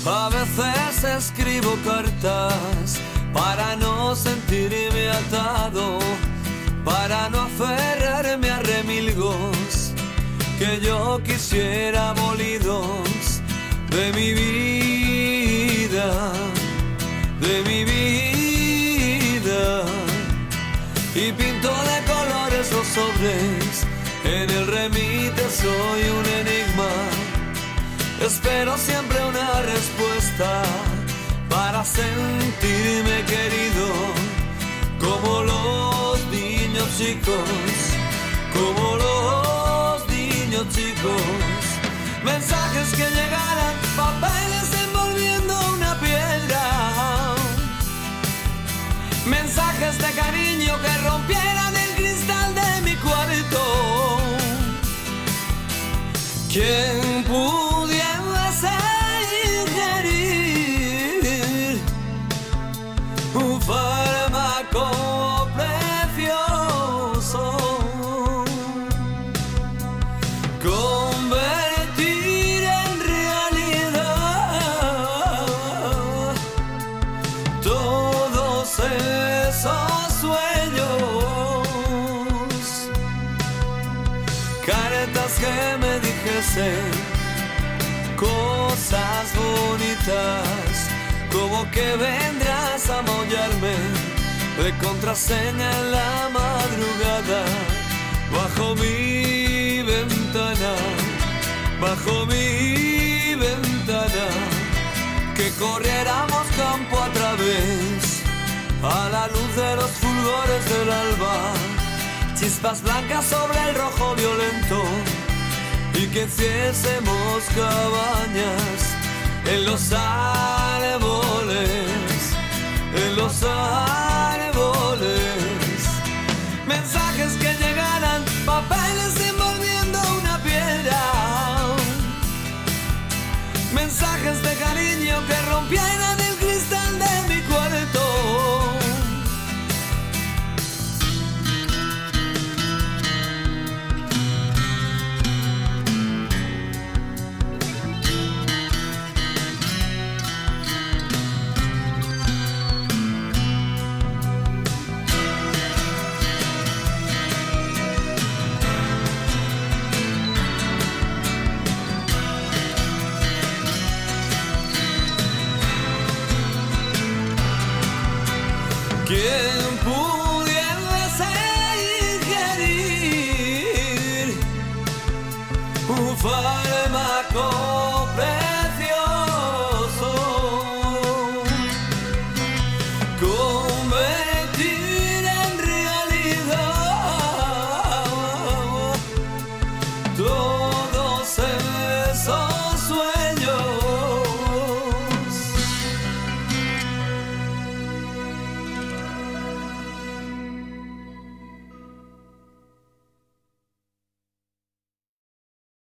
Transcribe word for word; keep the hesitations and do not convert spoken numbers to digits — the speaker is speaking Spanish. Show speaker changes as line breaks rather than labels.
A veces escribo cartas para no sentirme atado, para no aferrarme a remilgos que yo quisiera molidos de mi vida, de mi vida. Y pinto de colores los sobres, en el remite soy un enigma. Espero siempre una respuesta para sentirme querido, como los niños chicos, como los niños chicos. Mensajes que llegaran, papeles envolviendo una piedra, mensajes de cariño que rompieran el cristal de mi cuarto. ¿Quién pudiese ingerir un fármaco precioso, convertir en realidad todos esos sueños? Cartas que me dijesen cosas bonitas, como que vendrás a mollarme de contraseña en la madrugada, bajo mi ventana, bajo mi ventana, que corriéramos campo a través, a la luz de los fulgores del alba, chispas blancas sobre el rojo violento, y que hiciésemos cabañas en los árboles, en los árboles. Mensajes que llegaran, papeles envolviendo una piedra, mensajes de cariño que rompieran el cristal de mi cuarto. ¿Quién pudiese ingerir un fármaco